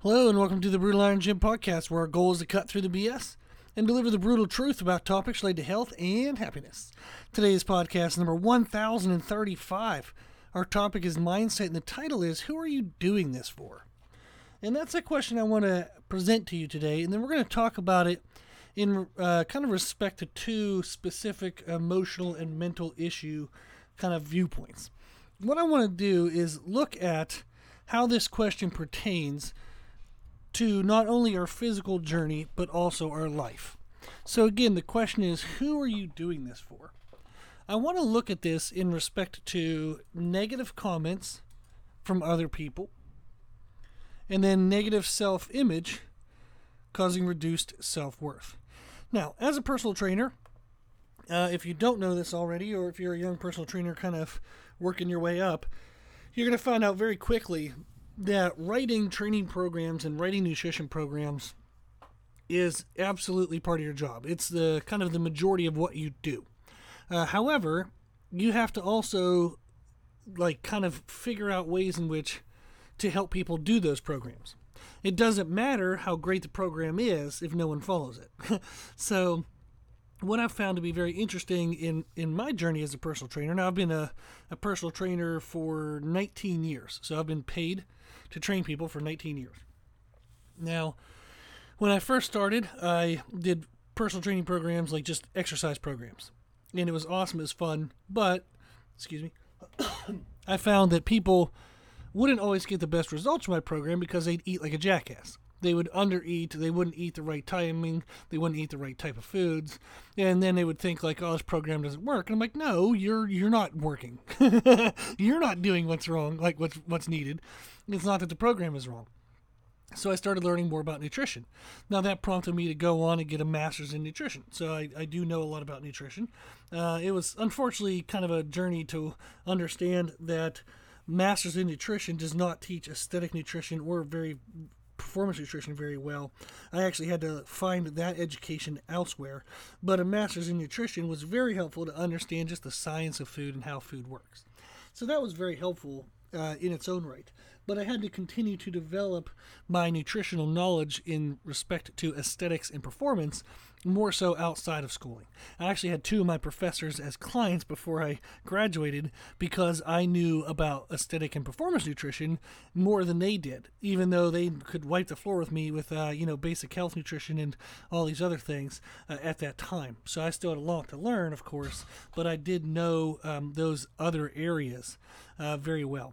Hello and welcome to the Brutal Iron Gym podcast, where our goal is to cut through the BS and deliver the brutal truth about topics related to health and happiness. Today's podcast number 1035. Our topic is mindset, and the title is, who are you doing this for? And that's a question I want to present to you today, and then we're going to talk about it in kind of respect to two specific emotional and mental issue kind of viewpoints. What I want to do is look at how this question pertains to not only our physical journey, but also our life. So again, the question is, who are you doing this for? I want to look at this in respect to negative comments from other people, and then negative self-image causing reduced self-worth. Now, as a personal trainer, if you don't know this already, or if you're a young personal trainer kind of working your way up, you're going to find out very quickly that writing training programs and writing nutrition programs is absolutely part of your job. It's the kind of the majority of what you do. However, you have to also kind of figure out ways in which to help people do those programs. It doesn't matter how great the program is if no one follows it. So what I've found to be very interesting in my journey as a personal trainer, now I've been a personal trainer for 19 years, so I've been paid to train people for 19 years. Now, when I first started, I did personal training programs, like just exercise programs, and it was awesome, it was fun, but, I found that people wouldn't always get the best results from my program because they'd eat like a jackass. They would undereat, they wouldn't eat the right timing, they wouldn't eat the right type of foods, and then they would think like, oh, this program doesn't work. And I'm like, no, you're not working. You're not doing what's wrong, like what's needed. It's not that the program is wrong. So I started learning more about nutrition. Now that prompted me to go on and get a master's in nutrition. So I do know a lot about nutrition. It was unfortunately kind of a journey to understand that master's in nutrition does not teach aesthetic nutrition or performance nutrition very well. I actually had to find that education elsewhere, but a master's in nutrition was very helpful to understand just the science of food and how food works. So that was very helpful in its own right. But I had to continue to develop my nutritional knowledge in respect to aesthetics and performance, more so outside of schooling. I actually had two of my professors as clients before I graduated because I knew about aesthetic and performance nutrition more than they did, even though they could wipe the floor with me with basic health nutrition and all these other things at that time. So I still had a lot to learn, of course, but I did know those other areas very well.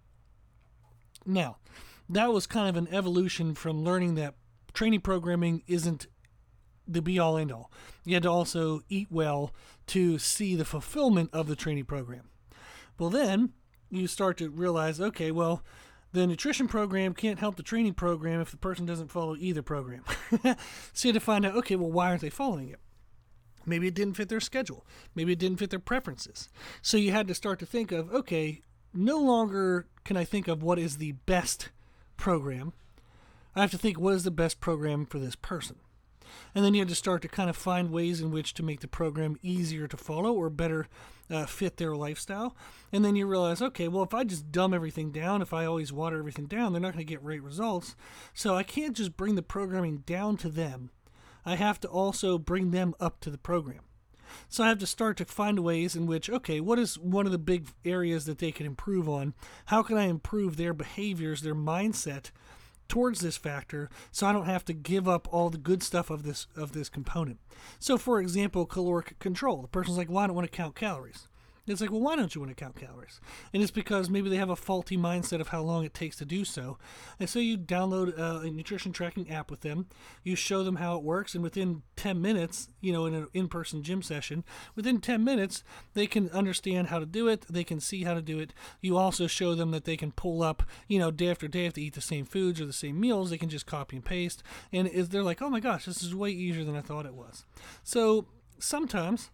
Now, that was kind of an evolution from learning that training programming isn't the be-all, end-all. You had to also eat well to see the fulfillment of the training program. Well, then you start to realize, okay, well, the nutrition program can't help the training program if the person doesn't follow either program. So you had to find out, okay, well, why aren't they following it? Maybe it didn't fit their schedule. Maybe it didn't fit their preferences. So you had to start to think of, okay, no longer can I think of what is the best program. I have to think, what is the best program for this person? And then you have to start to kind of find ways in which to make the program easier to follow or better fit their lifestyle. And then you realize, okay, well, if I just dumb everything down, if I always water everything down, they're not going to get great results. So I can't just bring the programming down to them. I have to also bring them up to the program. So I have to start to find ways in which, okay, what is one of the big areas that they can improve on? How can I improve their behaviors, their mindset towards this factor, so I don't have to give up all the good stuff of this component? So, for example, caloric control. The person's like, well, I don't want to count calories. It's like, well, why don't you want to count calories? And it's because maybe they have a faulty mindset of how long it takes to do so. And so you download a nutrition tracking app with them. You show them how it works. And within 10 minutes, in an in-person gym session, within 10 minutes, they can understand how to do it. They can see how to do it. You also show them that they can pull up, day after day, if they eat the same foods or the same meals, they can just copy and paste. And they're like, oh my gosh, this is way easier than I thought it was. So sometimes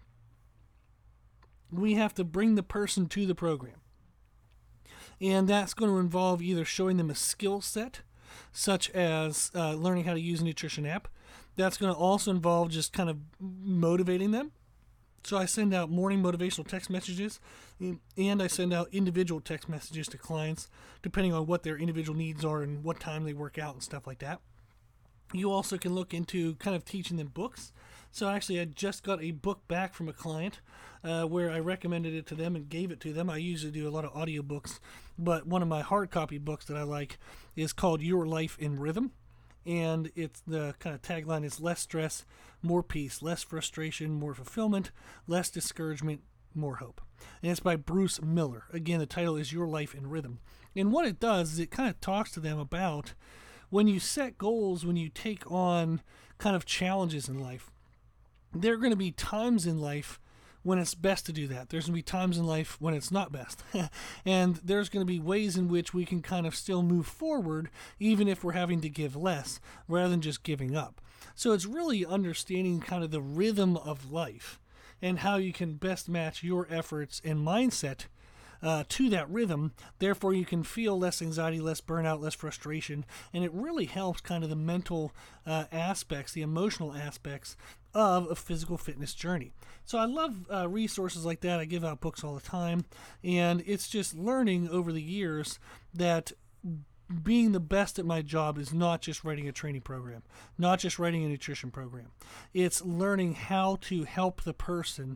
we have to bring the person to the program. And that's going to involve either showing them a skill set, such as learning how to use a nutrition app. That's going to also involve just kind of motivating them So I send out morning motivational text messages, and I send out individual text messages to clients depending on what their individual needs are and what time they work out and stuff like that. You also can look into kind of teaching them books. So actually, I just got a book back from a client where I recommended it to them and gave it to them. I usually do a lot of audiobooks, but one of my hard copy books that I like is called Your Life in Rhythm. And it's the kind of tagline is less stress, more peace, less frustration, more fulfillment, less discouragement, more hope. And it's by Bruce Miller. Again, the title is Your Life in Rhythm. And what it does is it kind of talks to them about when you set goals, when you take on kind of challenges in life, there are going to be times in life when it's best to do that. There's going to be times in life when it's not best. And there's going to be ways in which we can kind of still move forward, even if we're having to give less, rather than just giving up. So it's really understanding kind of the rhythm of life and how you can best match your efforts and mindset to that rhythm. Therefore, you can feel less anxiety, less burnout, less frustration, and it really helps kind of the mental aspects, the emotional aspects of a physical fitness journey. So I love resources like that. I give out books all the time, and it's just learning over the years that being the best at my job is not just writing a training program, not just writing a nutrition program. It's learning how to help the person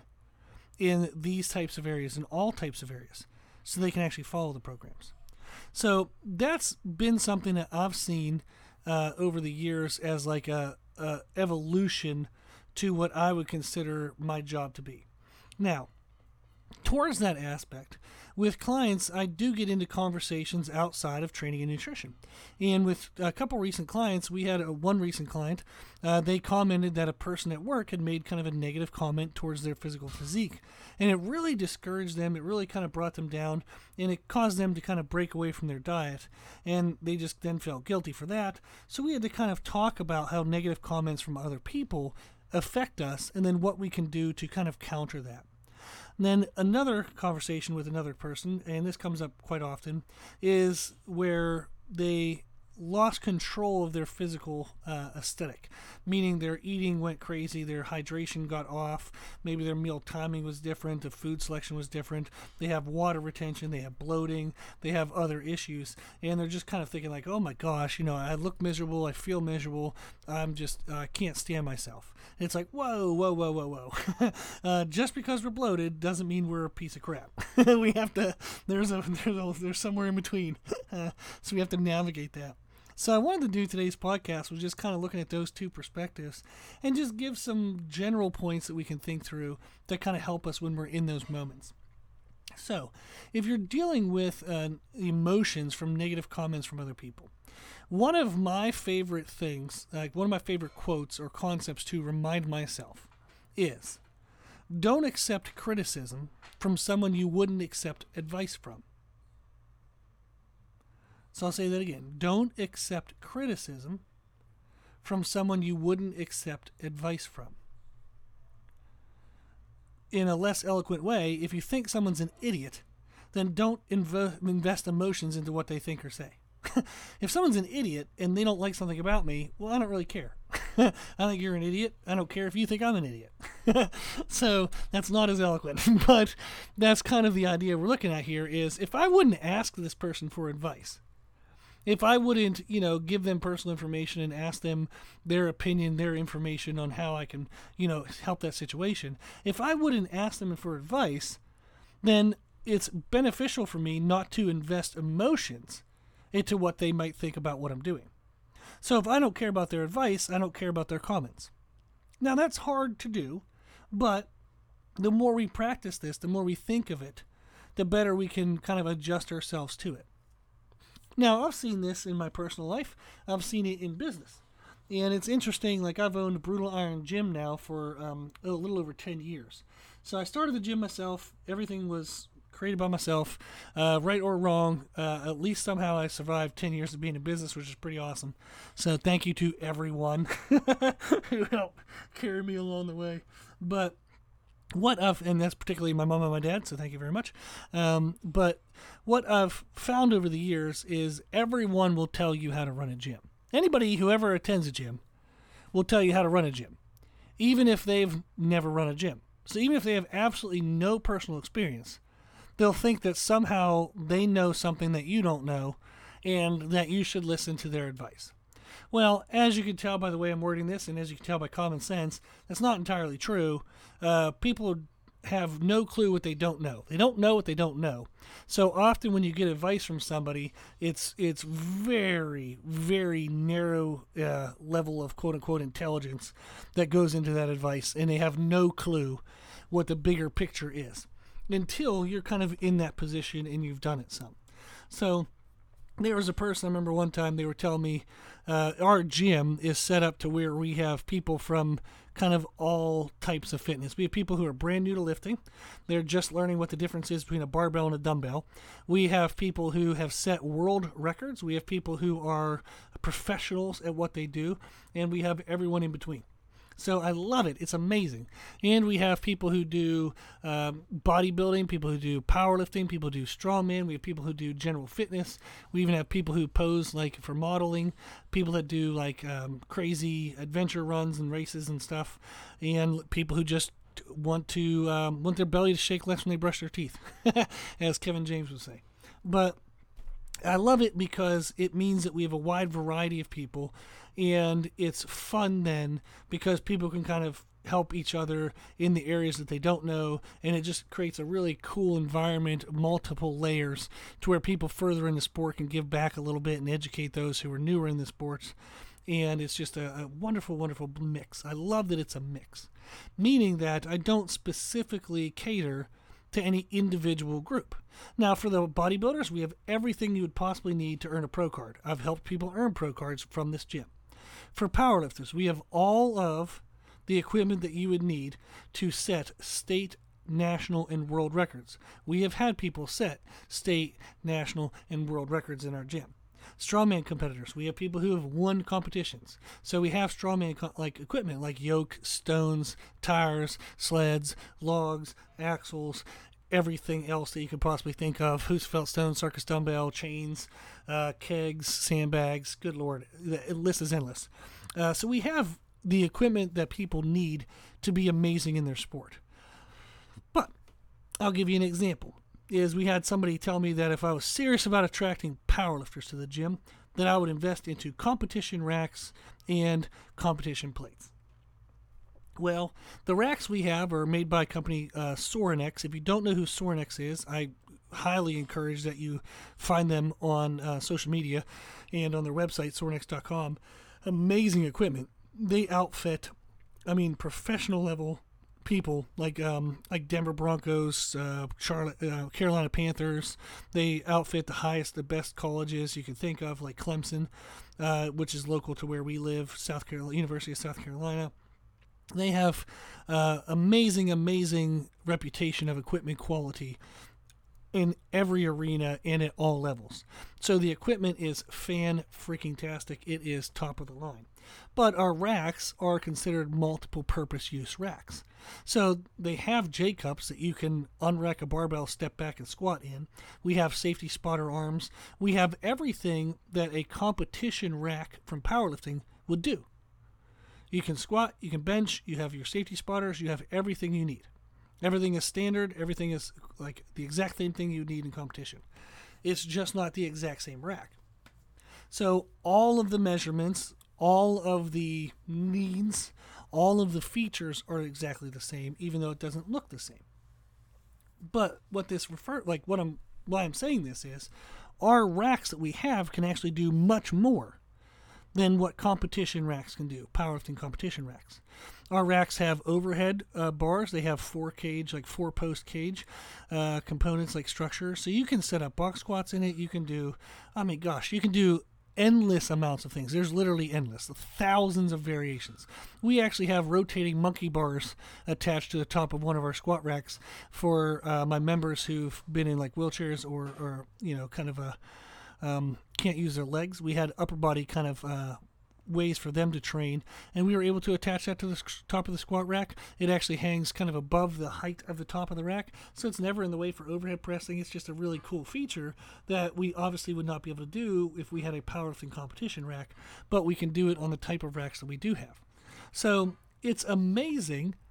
in these types of areas, in all types of areas, so they can actually follow the programs. So that's been something that I've seen over the years as like a evolution to what I would consider my job to be. Now, towards that aspect, with clients, I do get into conversations outside of training and nutrition. And with a couple recent clients, we had one recent client, they commented that a person at work had made kind of a negative comment towards their physical physique. And it really discouraged them. It really kind of brought them down, and it caused them to kind of break away from their diet. And they just then felt guilty for that. So we had to kind of talk about how negative comments from other people affect us, and then what we can do to kind of counter that. And then another conversation with another person, and this comes up quite often, is where they lost control of their physical aesthetic, meaning their eating went crazy, their hydration got off, maybe their meal timing was different, the food selection was different, they have water retention, they have bloating, they have other issues, and they're just kind of thinking like, oh my gosh, I look miserable, I feel miserable, I can't stand myself. And it's like, whoa. Just because we're bloated doesn't mean we're a piece of crap. We have to, there's somewhere in between, so we have to navigate that. So I wanted to do today's podcast was just kind of looking at those two perspectives and just give some general points that we can think through that kind of help us when we're in those moments. So if you're dealing with emotions from negative comments from other people, one of my favorite things, like one of my favorite quotes or concepts to remind myself is, don't accept criticism from someone you wouldn't accept advice from. So I'll say that again. Don't accept criticism from someone you wouldn't accept advice from. In a less eloquent way, if you think someone's an idiot, then don't invest emotions into what they think or say. If someone's an idiot and they don't like something about me, well, I don't really care. I think you're an idiot. I don't care if you think I'm an idiot. So that's not as eloquent, but that's kind of the idea we're looking at here is if I wouldn't ask this person for advice, if I wouldn't, give them personal information and ask them their opinion, their information on how I can, help that situation, if I wouldn't ask them for advice, then it's beneficial for me not to invest emotions into what they might think about what I'm doing. So if I don't care about their advice, I don't care about their comments. Now that's hard to do, but the more we practice this, the more we think of it, the better we can kind of adjust ourselves to it. Now, I've seen this in my personal life. I've seen it in business. And it's interesting, like I've owned Brutal Iron Gym now for a little over 10 years. So I started the gym myself. Everything was created by myself, right or wrong. At least somehow I survived 10 years of being in business, which is pretty awesome. So thank you to everyone who helped carry me along the way. But and that's particularly my mom and my dad, so thank you very much. But what I've found over the years is everyone will tell you how to run a gym. Anybody who ever attends a gym will tell you how to run a gym, even if they've never run a gym. So even if they have absolutely no personal experience, they'll think that somehow they know something that you don't know and that you should listen to their advice. Well, as you can tell by the way I'm wording this, and as you can tell by common sense, that's not entirely true. People have no clue what they don't know. They don't know what they don't know. So often when you get advice from somebody, it's very, very narrow level of quote unquote intelligence that goes into that advice, and they have no clue what the bigger picture is until you're kind of in that position and you've done it some. So there was a person, I remember one time they were telling me our gym is set up to where we have people from kind of all types of fitness. We have people who are brand new to lifting. They're just learning what the difference is between a barbell and a dumbbell. We have people who have set world records. We have people who are professionals at what they do. And we have everyone in between. So I love it. It's amazing. And we have people who do bodybuilding, people who do powerlifting, people who do strongman. We have people who do general fitness. We even have people who pose like for modeling, people that do like crazy adventure runs and races and stuff, and people who just want their belly to shake less when they brush their teeth, as Kevin James would say. But I love it because it means that we have a wide variety of people, and it's fun then because people can kind of help each other in the areas that they don't know, and it just creates a really cool environment, multiple layers, to where people further in the sport can give back a little bit and educate those who are newer in the sports. And it's just a wonderful, wonderful mix. I love that it's a mix, meaning that I don't specifically cater to any individual group. Now, for the bodybuilders, we have everything you would possibly need to earn a pro card. I've helped people earn pro cards from this gym. For powerlifters, we have all of the equipment that you would need to set state, national, and world records. We have had people set state, national, and world records in our gym. Strongman competitors, we have people who have won competitions. So we have strongman like equipment like yoke, stones, tires, sleds, logs, axles, everything else that you could possibly think of. Husfeld stone, circus dumbbell, chains, kegs, sandbags. Good Lord, the list is endless. So we have the equipment that people need to be amazing in their sport. But I'll give you an example. Is we had somebody tell me that if I was serious about attracting powerlifters to the gym, that I would invest into competition racks and competition plates. Well, the racks we have are made by a company Sorinex. If you don't know who Sorinex is, I highly encourage that you find them on social media and on their website, sorinex.com. Amazing equipment. They outfit, professional level people like Denver Broncos, Carolina Panthers. They outfit the best colleges you can think of, like Clemson, which is local to where we live, University of South Carolina. They have amazing reputation of equipment quality in every arena and at all levels. So the equipment is fan-freaking-tastic. It is top of the line. But our racks are considered multiple purpose use racks. So they have J-cups that you can unrack a barbell, step back, and squat in. We have safety spotter arms. We have everything that a competition rack from powerlifting would do. You can squat, you can bench, you have your safety spotters, you have everything you need. Everything is standard, everything is like the exact same thing you need in competition. It's just not the exact same rack. So all of the measurements, all of the needs, all of the features are exactly the same, even though it doesn't look the same. But why I'm saying this is, our racks that we have can actually do much more than what competition racks can do, powerlifting competition racks. Our racks have overhead bars. They have 4-post cage components like structure. So you can set up box squats in it. You can do, you can do endless amounts of things. There's literally endless, thousands of variations. We actually have rotating monkey bars attached to the top of one of our squat racks for my members who've been in like wheelchairs or kind of can't use their legs. We had upper body kind of ways for them to train, and we were able to attach that to the top of the squat rack. It actually hangs kind of above the height of the top of the rack, so it's never in the way for overhead pressing. It's just a really cool feature that we obviously would not be able to do if we had a powerlifting competition rack, but we can do it on the type of racks that we do have. So it's amazing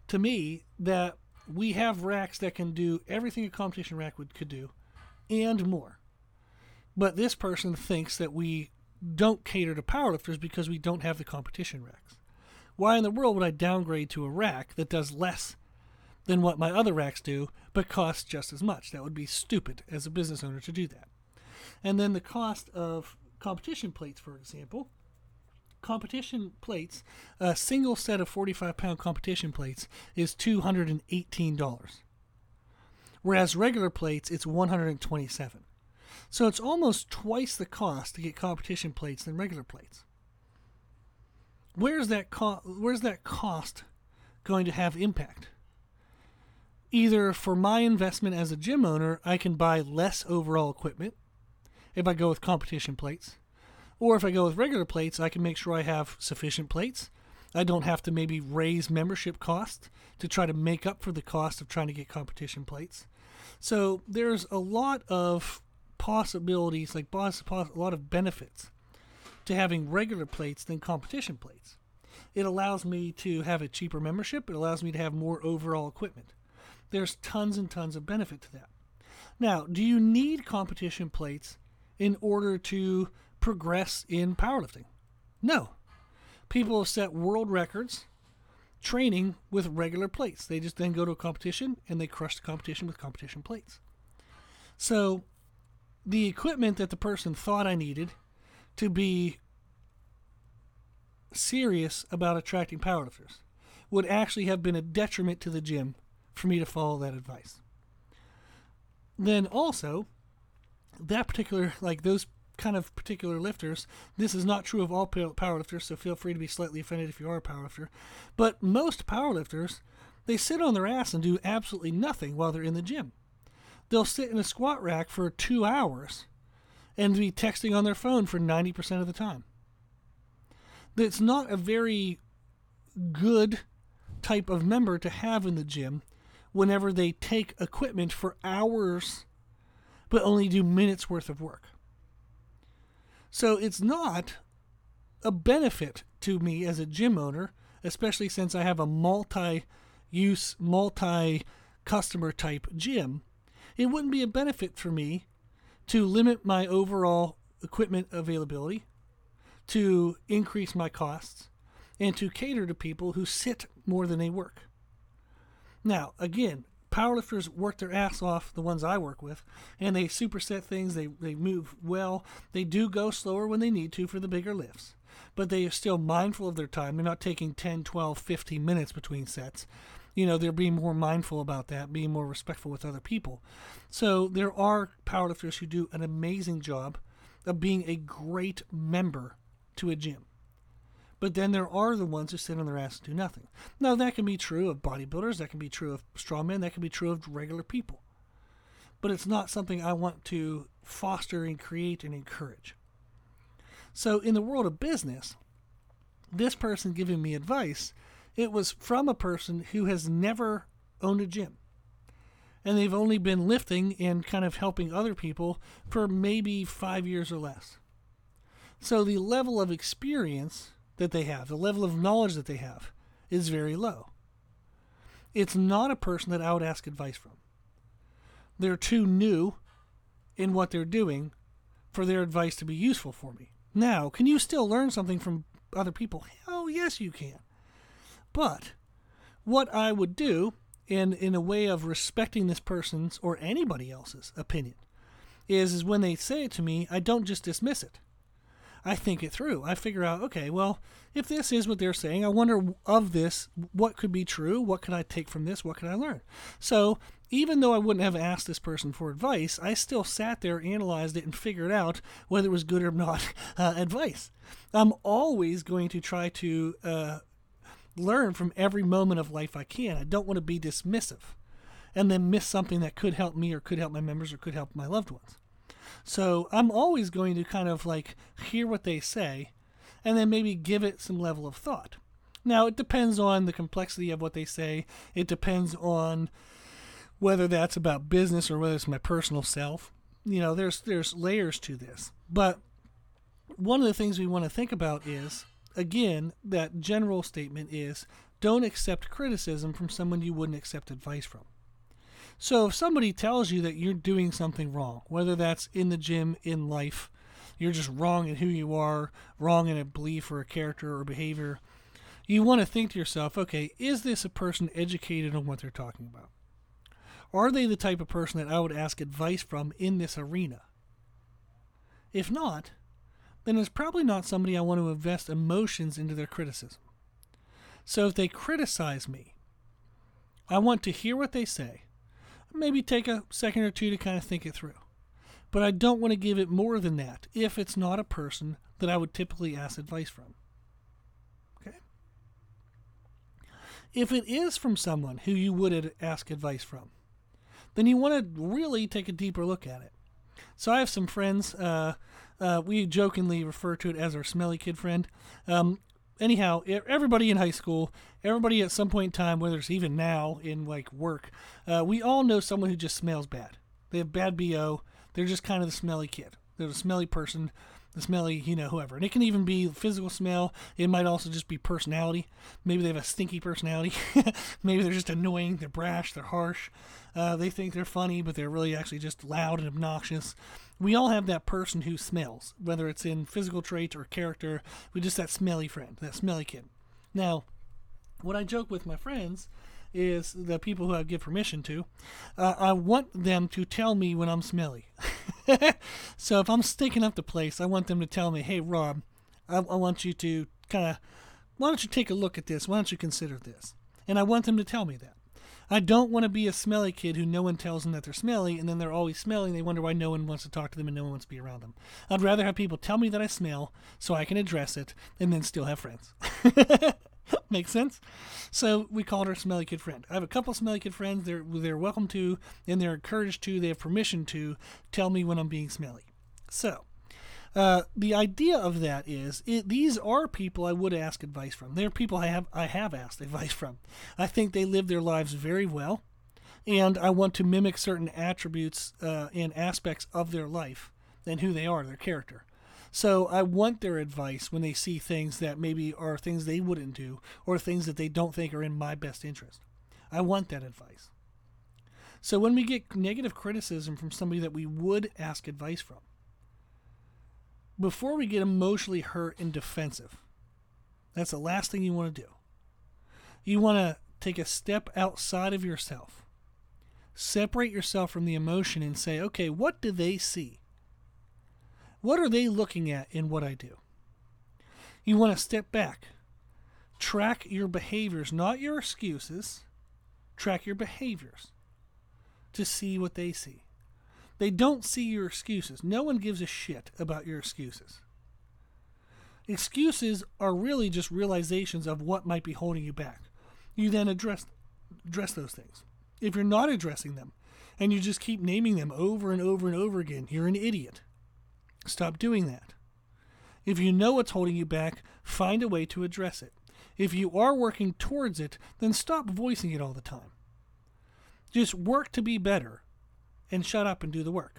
to me that we have racks that can do everything a competition rack could do and more. But this person thinks that we don't cater to powerlifters because we don't have the competition racks. Why in the world would I downgrade to a rack that does less than what my other racks do, but costs just as much? That would be stupid as a business owner to do that. And then the cost of competition plates, for example. Competition plates, a single set of 45-pound competition plates is $218. Whereas regular plates, it's $127. So it's almost twice the cost to get competition plates than regular plates. Where's that cost going to have impact? Either for my investment as a gym owner, I can buy less overall equipment if I go with competition plates. Or if I go with regular plates, I can make sure I have sufficient plates. I don't have to maybe raise membership costs to try to make up for the cost of trying to get competition plates. So there's a lot of possibilities, like a lot of benefits to having regular plates than competition plates. It allows me to have a cheaper membership. It allows me to have more overall equipment. There's tons and tons of benefit to that. Now, do you need competition plates in order to progress in powerlifting? No. People have set world records training with regular plates. They just then go to a competition and they crush the competition with competition plates. So the equipment that the person thought I needed to be serious about attracting powerlifters would actually have been a detriment to the gym for me to follow that advice. Then also, that particular, like those kind of particular lifters, this is not true of all powerlifters, so feel free to be slightly offended if you are a powerlifter, but most powerlifters, they sit on their ass and do absolutely nothing while they're in the gym. They'll sit in a squat rack for 2 hours and be texting on their phone for 90% of the time. It's not a very good type of member to have in the gym whenever they take equipment for hours but only do minutes worth of work. So it's not a benefit to me as a gym owner, especially since I have a multi-use, multi-customer type gym. It wouldn't be a benefit for me to limit my overall equipment availability, to increase my costs, and to cater to people who sit more than they work. Now, again, powerlifters work their ass off, the ones I work with, and they superset things, they move well. They do go slower when they need to for the bigger lifts, but they are still mindful of their time. They're not taking 10, 12, 15 minutes between sets. They're being more mindful about that, being more respectful with other people. So there are powerlifters who do an amazing job of being a great member to a gym. But then there are the ones who sit on their ass and do nothing. Now, that can be true of bodybuilders, that can be true of strongmen, that can be true of regular people. But it's not something I want to foster and create and encourage. So in the world of business, this person giving me advice, it was from a person who has never owned a gym. And they've only been lifting and kind of helping other people for maybe 5 years or less. So the level of experience that they have, the level of knowledge that they have, is very low. It's not a person that I would ask advice from. They're too new in what they're doing for their advice to be useful for me. Now, can you still learn something from other people? Hell yes, you can. But what I would do, in a way of respecting this person's or anybody else's opinion, is when they say it to me, I don't just dismiss it. I think it through. I figure out, okay, well, if this is what they're saying, I wonder of this, what could be true? What could I take from this? What could I learn? So even though I wouldn't have asked this person for advice, I still sat there, analyzed it, and figured out whether it was good or not advice. I'm always going to try to learn from every moment of life I can. I don't want to be dismissive and then miss something that could help me or could help my members or could help my loved ones. So I'm always going to kind of like hear what they say and then maybe give it some level of thought. Now, it depends on the complexity of what they say. It depends on whether that's about business or whether it's my personal self. There's layers to this. But one of the things we want to think about is, again, that general statement is don't accept criticism from someone you wouldn't accept advice from. So if somebody tells you that you're doing something wrong, whether that's in the gym, in life, you're just wrong in who you are, wrong in a belief or a character or behavior, you want to think to yourself, okay, is this a person educated on what they're talking about? Are they the type of person that I would ask advice from in this arena? If not, then it's probably not somebody I want to invest emotions into their criticism. So if they criticize me, I want to hear what they say, maybe take a second or two to kind of think it through. But I don't want to give it more than that if it's not a person that I would typically ask advice from. Okay? If it is from someone who you would ask advice from, then you want to really take a deeper look at it. So I have some friends, we jokingly refer to it as our smelly kid friend. Anyhow, everybody in high school, everybody at some point in time, whether it's even now in like work, we all know someone who just smells bad. They have bad BO. They're just kind of the smelly kid. They're the smelly person, the smelly, whoever. And it can even be physical smell. It might also just be personality. Maybe they have a stinky personality. Maybe they're just annoying. They're brash. They're harsh. They think they're funny, but they're really actually just loud and obnoxious. We all have that person who smells, whether it's in physical trait or character. We just that smelly friend, that smelly kid. Now, what I joke with my friends is the people who I give permission to, I want them to tell me when I'm smelly. So if I'm stinking up the place, I want them to tell me, hey, Rob, I want you to why don't you take a look at this? Why don't you consider this? And I want them to tell me that. I don't want to be a smelly kid who no one tells them that they're smelly, and then they're always smelling. They wonder why no one wants to talk to them and no one wants to be around them. I'd rather have people tell me that I smell so I can address it and then still have friends. Makes sense? So we called our smelly kid friend. I have a couple smelly kid friends. They're welcome to, and they're encouraged to, they have permission to tell me when I'm being smelly. So the idea of that is these are people I would ask advice from. They're people I have asked advice from. I think they live their lives very well, and I want to mimic certain attributes and aspects of their life and who they are, their character. So I want their advice when they see things that maybe are things they wouldn't do or things that they don't think are in my best interest. I want that advice. So when we get negative criticism from somebody that we would ask advice from, before we get emotionally hurt and defensive, that's the last thing you want to do. You want to take a step outside of yourself. Separate yourself from the emotion and say, okay, what do they see? What are they looking at in what I do? You want to step back. Track your behaviors, not your excuses. Track your behaviors to see what they see. They don't see your excuses. No one gives a shit about your excuses. Excuses are really just realizations of what might be holding you back. You then address those things. If you're not addressing them and you just keep naming them over and over and over again, you're an idiot. Stop doing that. If you know what's holding you back, find a way to address it. If you are working towards it, then stop voicing it all the time. Just work to be better and shut up and do the work.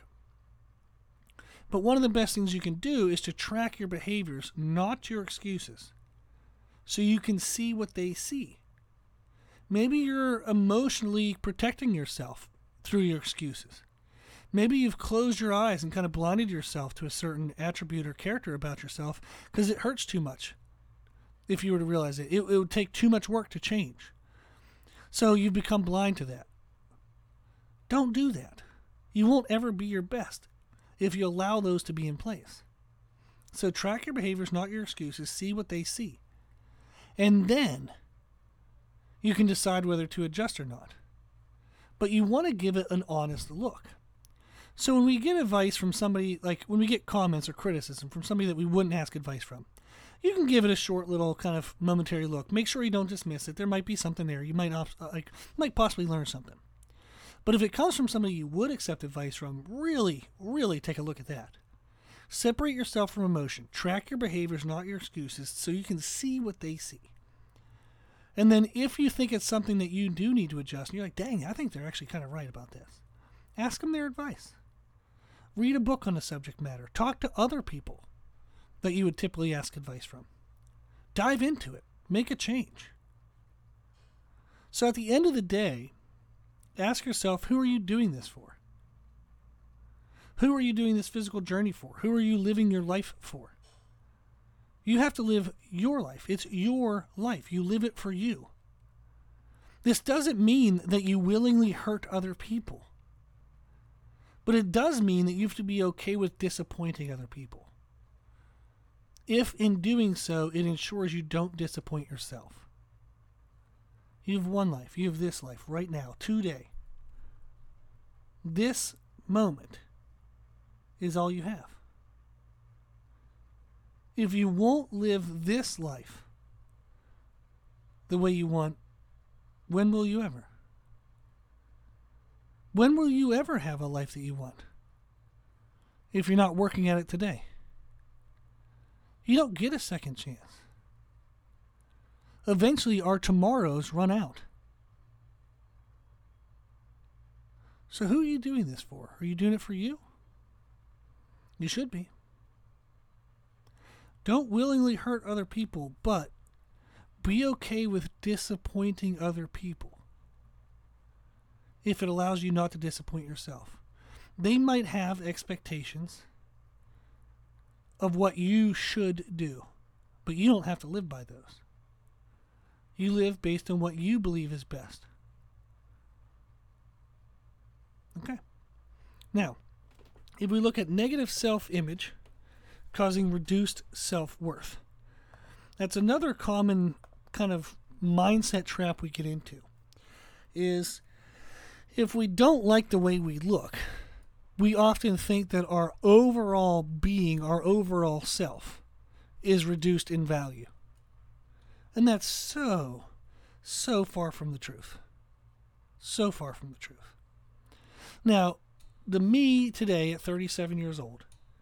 But one of the best things you can do is to track your behaviors, not your excuses, so you can see what they see. Maybe you're emotionally protecting yourself through your excuses. Maybe you've closed your eyes and kind of blinded yourself to a certain attribute or character about yourself because it hurts too much. If you were to realize it, it would take too much work to change. So you've become blind to that. Don't do that. You won't ever be your best if you allow those to be in place. So track your behaviors, not your excuses. See what they see. And then you can decide whether to adjust or not. But you want to give it an honest look. So when we get advice from somebody, like when we get comments or criticism from somebody that we wouldn't ask advice from, you can give it a short little kind of momentary look. Make sure you don't dismiss it. There might be something there. You might possibly learn something. But if it comes from somebody you would accept advice from, really, really take a look at that. Separate yourself from emotion. Track your behaviors, not your excuses, so you can see what they see. And then if you think it's something that you do need to adjust, and you're like, dang, I think they're actually kind of right about this, ask them their advice. Read a book on the subject matter. Talk to other people that you would typically ask advice from. Dive into it. Make a change. So at the end of the day, ask yourself, who are you doing this for? Who are you doing this physical journey for? Who are you living your life for? You have to live your life. It's your life. You live it for you. This doesn't mean that you willingly hurt other people. But it does mean that you have to be okay with disappointing other people. If in doing so, it ensures you don't disappoint yourself. You have one life. You have this life right now, today. This moment is all you have. If you won't live this life the way you want, when will you ever? When will you ever have a life that you want? If you're not working at it today. You don't get a second chance. Eventually, our tomorrows run out. So who are you doing this for? Are you doing it for you? You should be. Don't willingly hurt other people, but be okay with disappointing other people if it allows you not to disappoint yourself. They might have expectations of what you should do, but you don't have to live by those. You live based on what you believe is best. Okay. Now, if we look at negative self-image causing reduced self-worth, that's another common kind of mindset trap we get into, is if we don't like the way we look, we often think that our overall being, our overall self, is reduced in value. And that's so far from the truth. So far from the truth. Now, the me today at 37 years old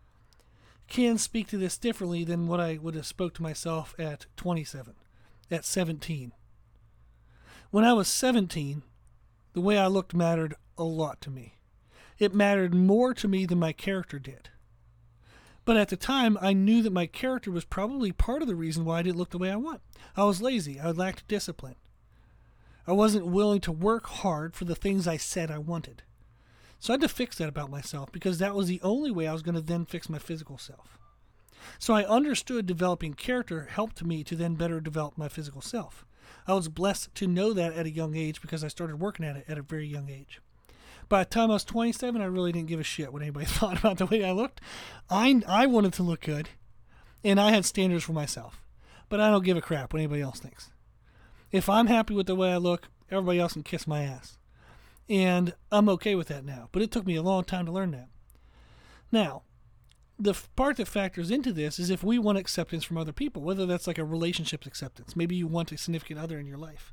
can speak to this differently than what I would have spoke to myself at 27, at 17. When I was 17, the way I looked mattered a lot to me. It mattered more to me than my character did. But at the time, I knew that my character was probably part of the reason why I didn't look the way I want. I was lazy. I lacked discipline. I wasn't willing to work hard for the things I said I wanted. So I had to fix that about myself, because that was the only way I was going to then fix my physical self. So I understood developing character helped me to then better develop my physical self. I was blessed to know that at a young age, because I started working at it at a very young age. By the time I was 27, I really didn't give a shit what anybody thought about the way I looked. I wanted to look good, and I had standards for myself. But I don't give a crap what anybody else thinks. If I'm happy with the way I look, everybody else can kiss my ass. And I'm okay with that now. But it took me a long time to learn that. Now, the part that factors into this is if we want acceptance from other people, whether that's like a relationship acceptance. Maybe you want a significant other in your life.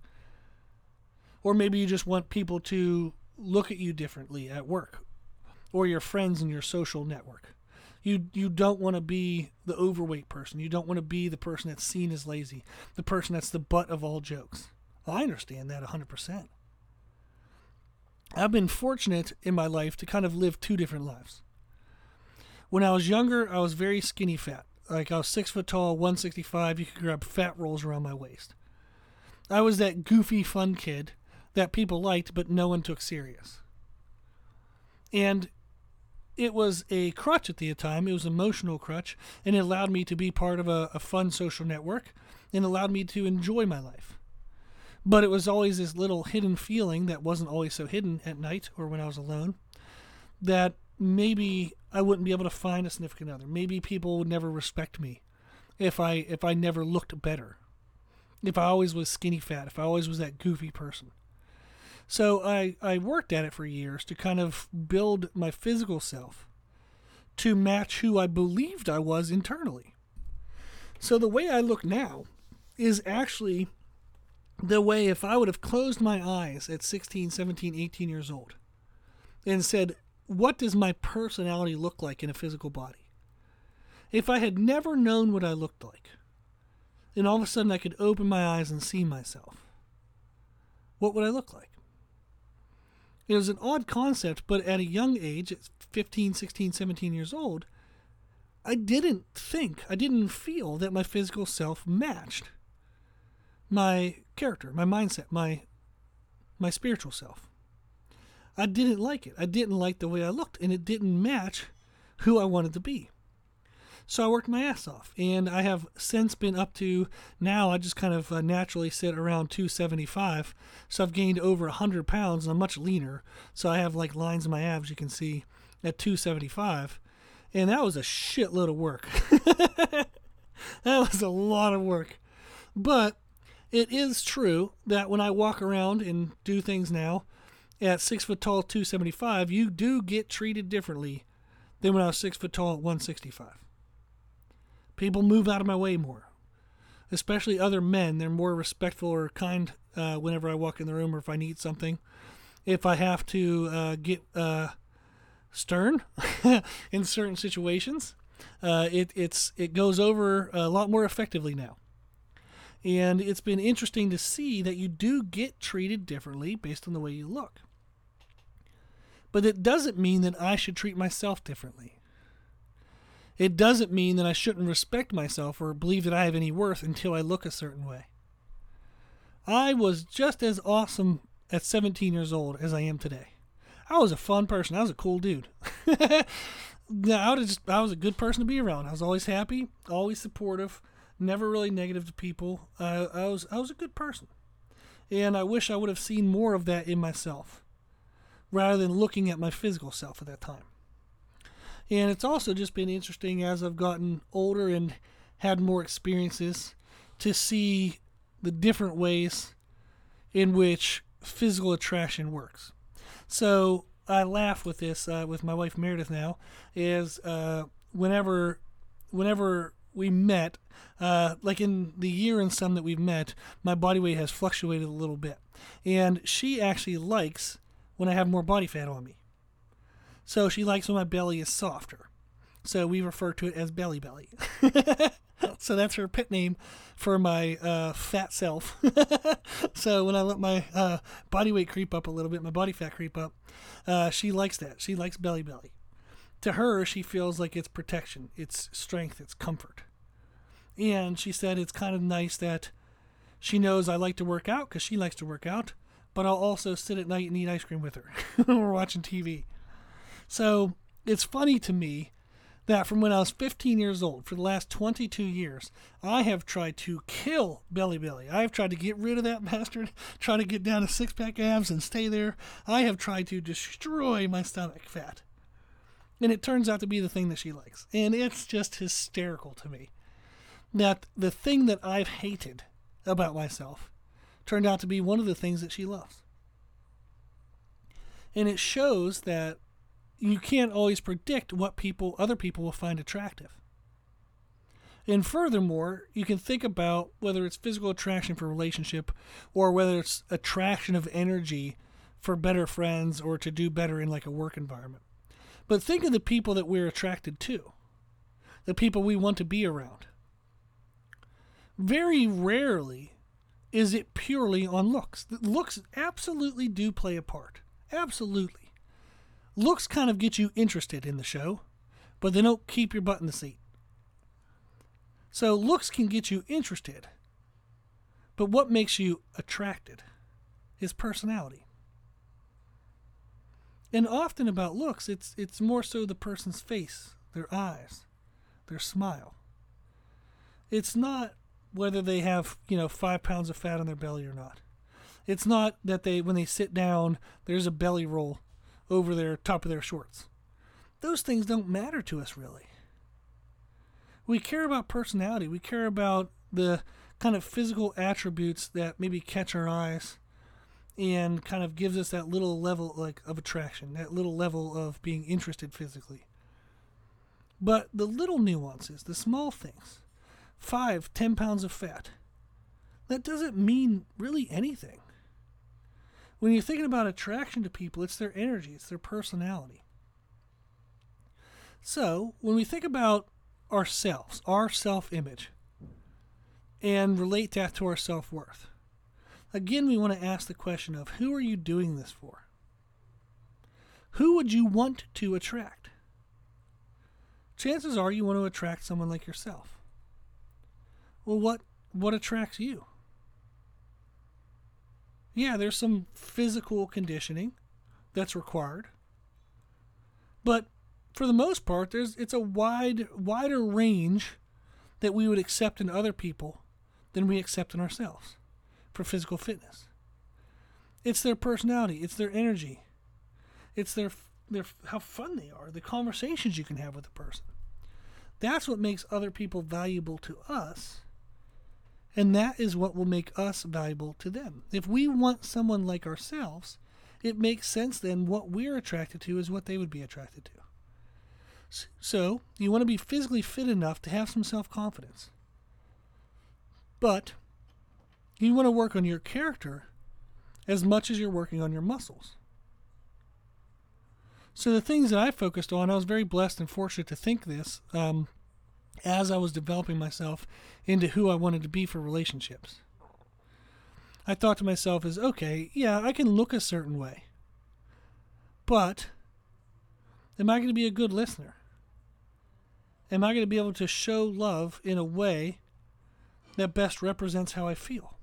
Or maybe you just want people to look at you differently at work, or your friends in your social network. You don't want to be the overweight person. You don't want to be the person that's seen as lazy, the person that's the butt of all jokes. Well, I understand that 100%. I've been fortunate in my life to kind of live two different lives. When I was younger, I was very skinny fat. Like I was 6 foot tall, 165. You could grab fat rolls around my waist. I was that goofy, fun kid that people liked, but no one took serious. And it was a crutch at the time. It was an emotional crutch, and it allowed me to be part of a fun social network, and allowed me to enjoy my life. But it was always this little hidden feeling that wasn't always so hidden at night or when I was alone, that maybe I wouldn't be able to find a significant other. Maybe people would never respect me if I never looked better. If I always was skinny fat, if I always was that goofy person. So I worked at it for years to kind of build my physical self to match who I believed I was internally. So the way I look now is actually the way if I would have closed my eyes at 16, 17, 18 years old and said, what does my personality look like in a physical body? If I had never known what I looked like, and all of a sudden I could open my eyes and see myself, what would I look like? It was an odd concept, but at a young age, at 15, 16, 17 years old, I didn't feel that my physical self matched my character, my mindset, my my spiritual self. I didn't like it. I didn't like the way I looked, and it didn't match who I wanted to be. So I worked my ass off, and I have since been up to, now I just kind of naturally sit around 275. So I've gained over 100 pounds, and I'm much leaner. So I have like lines in my abs, you can see, at 275. And that was a shitload of work. That was a lot of work. But it is true that when I walk around and do things now, at 6 foot tall, 275, you do get treated differently than when I was 6 foot tall at 165. People move out of my way more, especially other men. They're more respectful or kind whenever I walk in the room or if I need something. If I have to get stern in certain situations, it goes over a lot more effectively now. And it's been interesting to see that you do get treated differently based on the way you look. But it doesn't mean that I should treat myself differently. It doesn't mean that I shouldn't respect myself or believe that I have any worth until I look a certain way. I was just as awesome at 17 years old as I am today. I was a fun person. I was a cool dude. I was a good person to be around. I was always happy, always supportive, never really negative to people. I was a good person. And I wish I would have seen more of that in myself rather than looking at my physical self at that time. And it's also just been interesting as I've gotten older and had more experiences to see the different ways in which physical attraction works. So I laugh with this with my wife Meredith now, is whenever we met, like in the year and some that we've met, my body weight has fluctuated a little bit. And she actually likes when I have more body fat on me. So she likes when my belly is softer. So we refer to it as belly belly. So that's her pet name for my fat self. So when I let my body weight creep up a little bit, my body fat creep up, she likes that. She likes belly belly. To her, she feels like it's protection, it's strength, it's comfort. And she said it's kind of nice that she knows I like to work out because she likes to work out, but I'll also sit at night and eat ice cream with her when we're watching TV. So it's funny to me that from when I was 15 years old, for the last 22 years, I have tried to kill belly belly. I have tried to get rid of that bastard, try to get down to six-pack abs and stay there. I have tried to destroy my stomach fat. And it turns out to be the thing that she likes. And it's just hysterical to me that the thing that I've hated about myself turned out to be one of the things that she loves. And it shows that you can't always predict what other people will find attractive. And furthermore, you can think about whether it's physical attraction for a relationship or whether it's attraction of energy for better friends or to do better in like a work environment. But think of the people that we're attracted to, the people we want to be around. Very rarely is it purely on looks. Looks absolutely do play a part. Absolutely. Looks kind of get you interested in the show, but they don't keep your butt in the seat. So looks can get you interested, but what makes you attracted is personality. And often about looks, it's more so the person's face, their eyes, their smile. It's not whether they have, 5 pounds of fat on their belly or not. It's not that when they sit down, there's a belly roll over their top of their shorts. Those things don't matter to us really. We care about personality. We care about the kind of physical attributes that maybe catch our eyes and kind of gives us that little level of attraction, that little level of being interested physically. But the little nuances, the small things, 5-10 pounds of fat, that doesn't mean really anything. When you're thinking about attraction to people, it's their energy, it's their personality. So, when we think about ourselves, our self-image, and relate that to our self-worth, again, we want to ask the question of, who are you doing this for? Who would you want to attract? Chances are you want to attract someone like yourself. Well, what attracts you? Yeah, there's some physical conditioning that's required. But for the most part, it's a wider range that we would accept in other people than we accept in ourselves for physical fitness. It's their personality, it's their energy, it's their how fun they are, the conversations you can have with a person. That's what makes other people valuable to us, and that is what will make us valuable to them. If we want someone like ourselves, it makes sense then what we're attracted to is what they would be attracted to. So, you want to be physically fit enough to have some self-confidence. But you want to work on your character as much as you're working on your muscles. So the things that I focused on, I was very blessed and fortunate to think this as I was developing myself into who I wanted to be for relationships. I thought to myself is, okay, yeah, I can look a certain way, but am I going to be a good listener? Am I going to be able to show love in a way that best represents how I feel?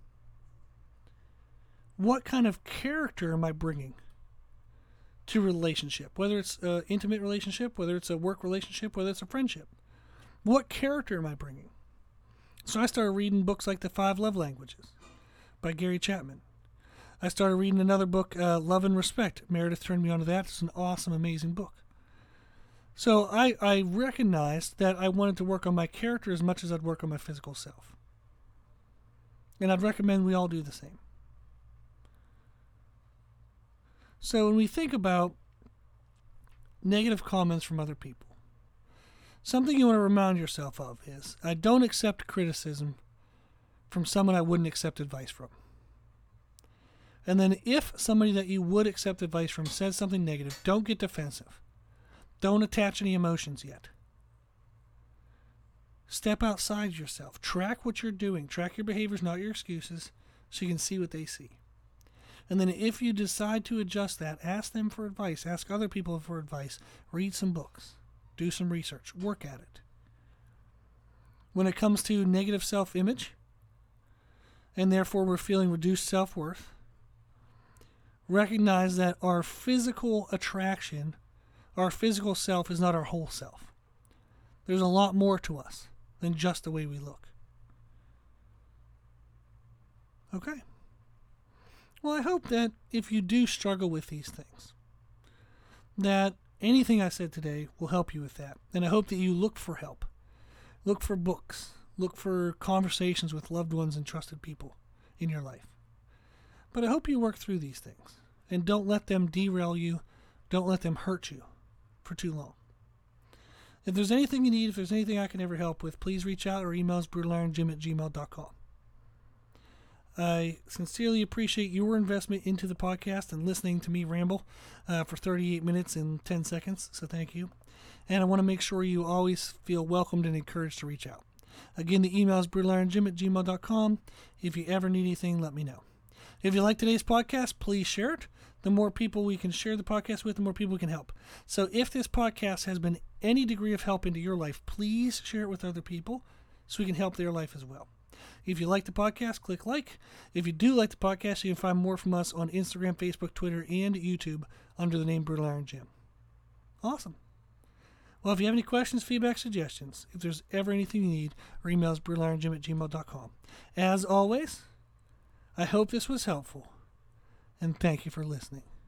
What kind of character am I bringing to relationship? Whether it's an intimate relationship, whether it's a work relationship, whether it's a friendship. What character am I bringing? So I started reading books like The 5 Love Languages by Gary Chapman. I started reading another book, Love and Respect. Meredith turned me on to that. It's an awesome, amazing book. So I recognized that I wanted to work on my character as much as I'd work on my physical self. And I'd recommend we all do the same. So when we think about negative comments from other people, something you want to remind yourself of is, I don't accept criticism from someone I wouldn't accept advice from. And then if somebody that you would accept advice from says something negative, don't get defensive. Don't attach any emotions yet. Step outside yourself. Track what you're doing. Track your behaviors, not your excuses, so you can see what they see. And then if you decide to adjust that, ask them for advice. Ask other people for advice. Read some books. Do some research. Work at it. When it comes to negative self-image, and therefore we're feeling reduced self-worth, recognize that our physical attraction, our physical self is not our whole self. There's a lot more to us than just the way we look. Okay. Well, I hope that if you do struggle with these things, that anything I said today will help you with that. And I hope that you look for help. Look for books. Look for conversations with loved ones and trusted people in your life. But I hope you work through these things and don't let them derail you. Don't let them hurt you for too long. If there's anything you need, if there's anything I can ever help with, please reach out or email us brutalirongym@gmail.com. I sincerely appreciate your investment into the podcast and listening to me ramble for 38 minutes and 10 seconds, so thank you. And I want to make sure you always feel welcomed and encouraged to reach out. Again, the email is brutalirongym@gmail.com. If you ever need anything, let me know. If you like today's podcast, please share it. The more people we can share the podcast with, the more people we can help. So if this podcast has been any degree of help into your life, please share it with other people so we can help their life as well. If you like the podcast, click like. If you do like the podcast, you can find more from us on Instagram, Facebook, Twitter, and YouTube under the name Brutal Iron Gym. Awesome. Well, if you have any questions, feedback, suggestions, if there's ever anything you need, our email is brutalirongym@gmail.com. As always, I hope this was helpful, and thank you for listening.